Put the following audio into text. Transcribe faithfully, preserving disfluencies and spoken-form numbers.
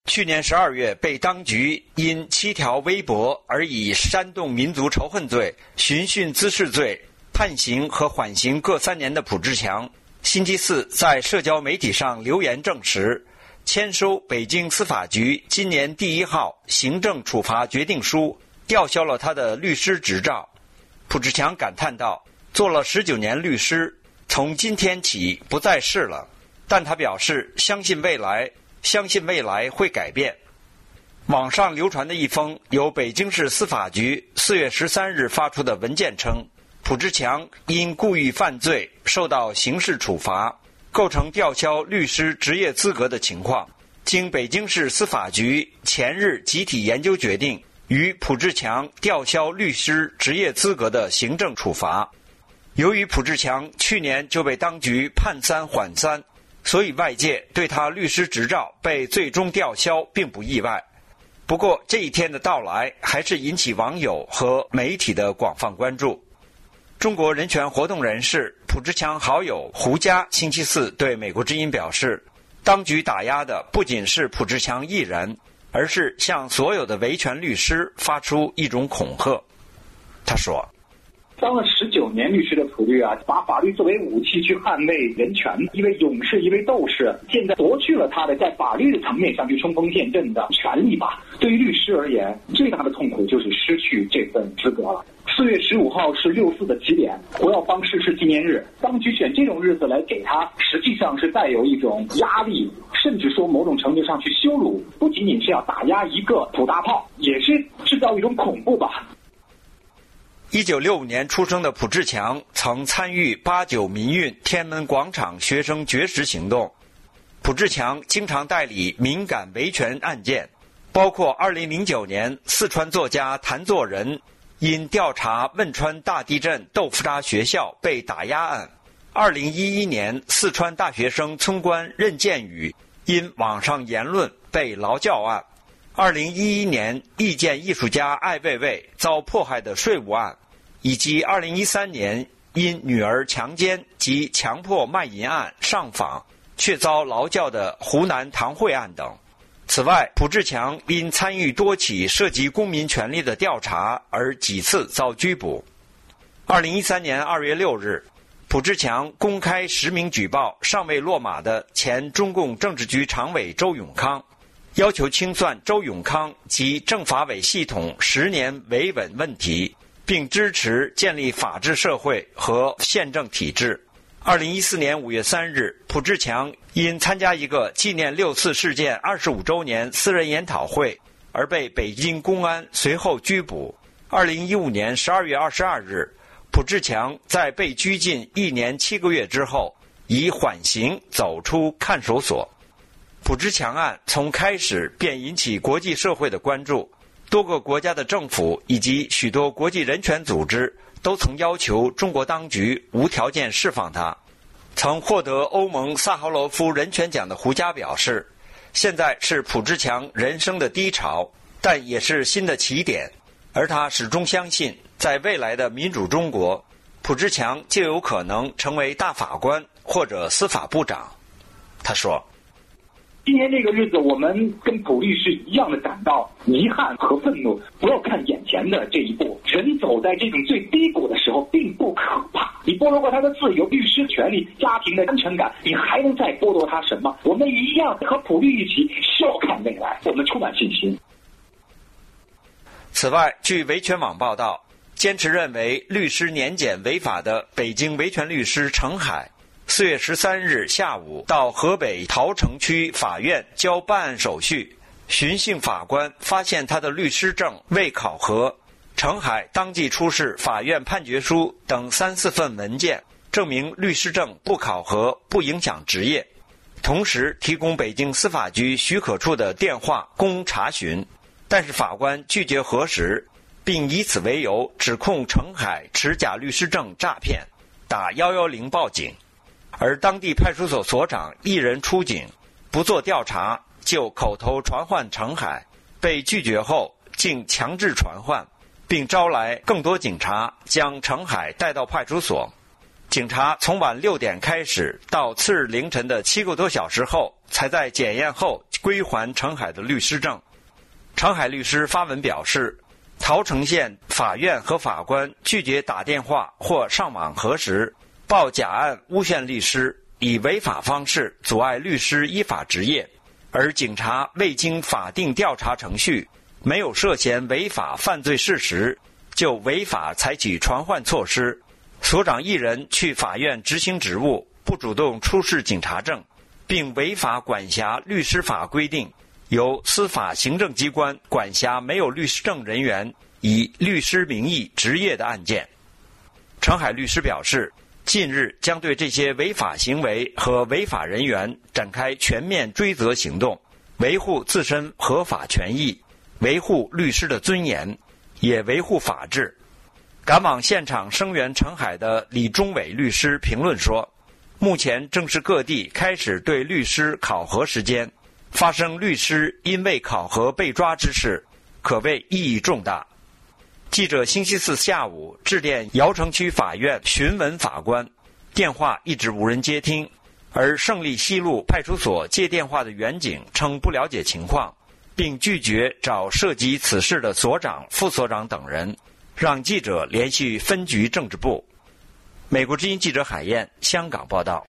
去年十二月被当局因七条微博而以煽动民族仇恨罪、寻衅滋事罪判刑和缓刑各三年的卜志强，星期四在社交媒体上留言证实，签收北京司法局今年第一号行政处罚决定书，吊销了他的律师执照。卜志强感叹道：“做了十九年律师，从今天起不再是了。”但他表示相信未来，相信未来会改变。网上流传的一封由北京市司法局四月十三日发出的文件称，卜志强因故意犯罪受到刑事处罚，构成吊销律师执业资格的情况。经北京市司法局前日集体研究决定，于卜志强吊销律师执业资格的行政处罚。由于卜志强去年就被当局判三缓三，所以外界对他律师执照被最终吊销并不意外。不过这一天的到来还是引起网友和媒体的广泛关注。中国人权活动人士卜志强好友胡佳星期四对美国之音表示，当局打压的不仅是卜志强一人，而是向所有的维权律师发出一种恐吓。他说， 当了十九年律师的普律啊，把法律作为武器去捍卫人权，一位勇士，一位斗士，现在夺去了他的在法律的层面上去冲锋陷阵的权利吧。对于律师而言，最大的痛苦就是失去这份资格了。四月十五号是六四的起点，胡耀邦逝世纪念日，当局选这种日子来给他，实际上是带有一种压力，甚至说某种程度上去羞辱，不仅仅是要打压一个土大炮，也是制造一种恐怖吧。 一九六五年出生的卜志强曾参与八九民运天安门广场学生绝食行动。卜志强经常代理敏感维权案件，包括二零零九年四川作家谭作人因调查汶川大地震豆腐渣学校被打压案，二零一一年四川大学生村官任建宇因网上言论被劳教案，二零一一年意见艺术家艾未未遭迫害的税务案，以及二零一三年因女儿强奸及强迫卖淫案上访却遭劳教的湖南唐慧案等。此外，卜志强因参与多起涉及公民权利的调查而几次遭拘捕。二零一三年二月六日，卜志强公开实名举报尚未落马的前中共政治局常委周永康，要求清算周永康及政法委系统十年维稳问题，并支持建立法治社会和宪政体制。二零一四年五月三日，卜志强因参加一个纪念六四事件二十五周年私人研讨会而被北京公安随后拘捕。二零一五年十二月二十二日，卜志强在被拘禁一年七个月之后，以缓刑走出看守所。卜志强案从开始便引起国际社会的关注，多个国家的政府以及许多国际人权组织都曾要求中国当局无条件释放他。曾获得欧盟萨哈罗夫人权奖的胡佳表示，现在是卜志强人生的低潮，但也是新的起点，而他始终相信在未来的民主中国，卜志强就有可能成为大法官或者司法部长。他说， 今年这个日子，我们跟普律师一样的感到遗憾和愤怒。不要看眼前的这一步，人走在这种最低谷的时候并不可怕。你剥夺过他的自由、律师权利、家庭的安全感，你还能再剥夺他什么？我们一样和普律一起笑看未来，我们充满信心。 此外，据维权网报道，坚持认为律师年检违法的北京维权律师程海四月十三日下午到河北桃城区法院交办案手续，巡幸法官发现他的律师证未考核，程海当即出示法院判决书等三四份文件，证明律师证不考核不影响职业，同时提供北京司法局许可处的电话供查询，但是法官拒绝核实，并以此为由指控程海持假律师证诈骗，打一一零报警。而当地派出所所长一人出警，不做调查就口头传唤程海，被拒绝后竟强制传唤，并招来更多警察将程海带到派出所。警察从晚六点开始到次日凌晨的七个多小时后，才在检验后归还程海的律师证。程海律师发文表示，桃城县法院和法官拒绝打电话或上网核实，报假案诬陷律师，以违法方式阻碍律师依法执业，而警察未经法定调查程序，没有涉嫌违法犯罪事实，就违法采取传唤措施。所长一人去法院执行职务，不主动出示警察证，并违法管辖律师法规定，由司法行政机关管辖没有律师证人员以律师名义执业的案件。程海律师表示，近日将对这些违法行为和违法人员展开全面追责行动，维护自身合法权益，维护律师的尊严，也维护法治。赶往现场声援程海的李忠伟律师评论说，目前正是各地开始对律师考核时间，发生律师因为考核被抓之事，可谓意义重大。记者星期四下午致电姚城区法院询问法官，电话一直无人接听，而胜利西路派出所接电话的员警称不了解情况，并拒绝找涉及此事的所长、副所长等人，让记者联系分局政治部。美国之音记者海燕，香港报道。